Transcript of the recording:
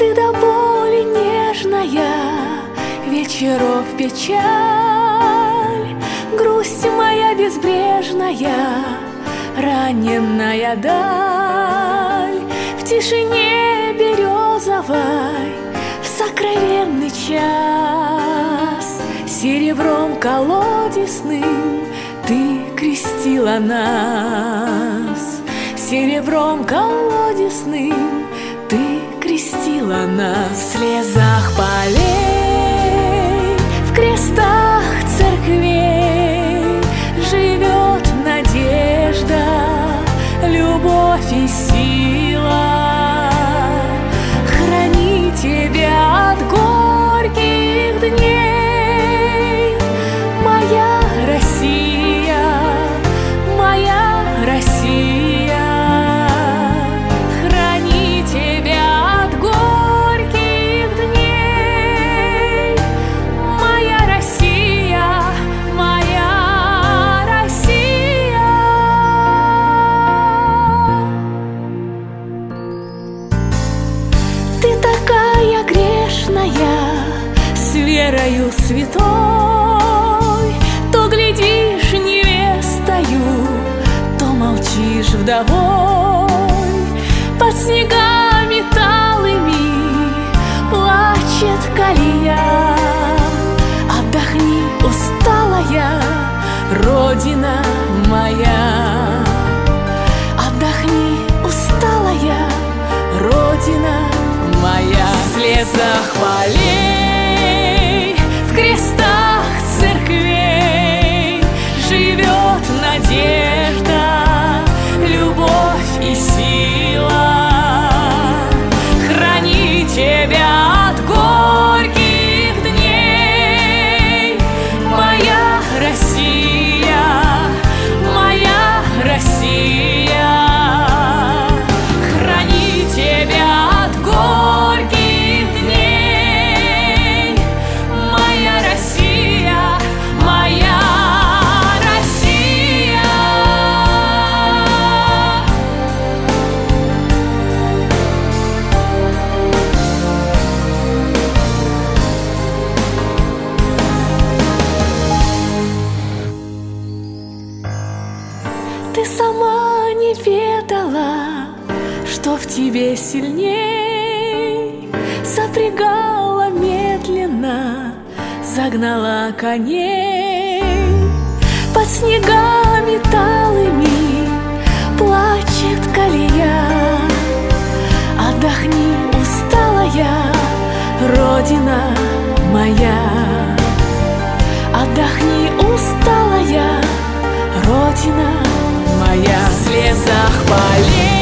Ты до боли нежная, вечеров печаль, грусть моя безбрежная, раненная даль. В тишине березовой, в сокровенный час, серебром колодесным ты крестила нас. Серебром колодесным ты крестила нас. В слезах полей, в крестах церквей живет надежда, любовь и сила. Храни тебя от горьких дней, моя Россия, моя Россия. Храни тебя от горьких дней, моя Россия, моя Россия. Ты такая грешная, с верою святой, то глядишь невестою, то молчишь вдовой. Под снегами талыми плачет колея. Отдохни, усталая Родина моя. Отдохни, усталая Родина моя. В слезах полей, в крестах церквей живет надежда, любовь и сила. Храни тебя от горьких дней, моя Россия, моя Россия. Храни тебя от горьких дней, моя Россия, моя Россия. Ты сама не ведала, что в тебе сильней. Запрягала медленно, загнала коней. Под снегами талыми плачет колея. Отдохни, усталая Родина моя. Отдохни, усталая Родина моя. В слезах полей,